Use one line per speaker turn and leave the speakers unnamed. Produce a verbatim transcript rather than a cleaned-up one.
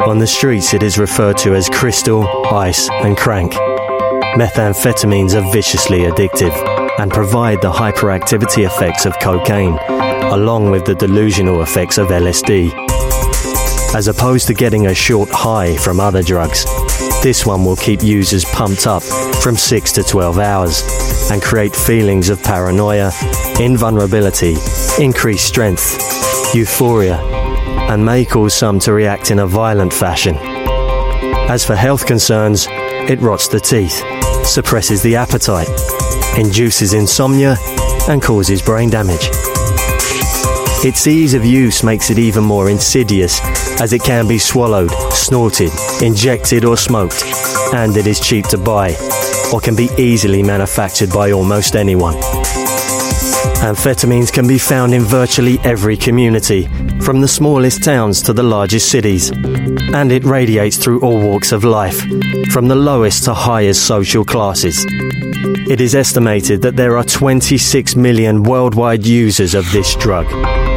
On the streets, it is referred to as crystal, ice, and crank. Methamphetamines are viciously addictive and provide the hyperactivity effects of cocaine, along with the delusional effects of L S D. As opposed to getting a short high from other drugs, this one will keep users pumped up from six to twelve hours and create feelings of paranoia, invulnerability, increased strength, euphoria, and may cause some to react in a violent fashion. As for health concerns, it rots the teeth, suppresses the appetite, induces insomnia, and causes brain damage. Its ease of use makes it even more insidious, as it can be swallowed, snorted, injected or smoked, and it is cheap to buy, or can be easily manufactured by almost anyone. Amphetamines can be found in virtually every community, from the smallest towns to the largest cities, and it radiates through all walks of life, from the lowest to highest social classes. It is estimated that there are twenty-six million worldwide users of this drug.